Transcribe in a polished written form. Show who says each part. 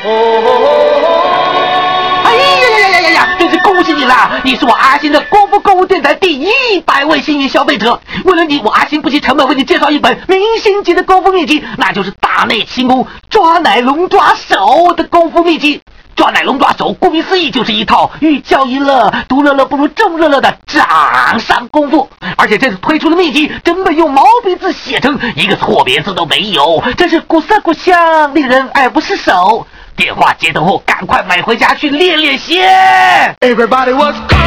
Speaker 1: 真是恭喜你啦！你是我阿星的功夫购物电台第100位幸运消费者。为了你，我阿星不惜成本为你介绍一本明星级的功夫秘籍，那就是大内轻功抓奶龙爪手的功夫秘籍。抓奶龙爪手顾名思义就是一套寓教于乐、独乐乐不如众乐乐的掌上功夫，而且这次推出的秘籍根本用毛笔字写成，一个错别字都没有，真是古色古香，令人爱不释手。电话接通后，赶快买回家去练练先。Everybody was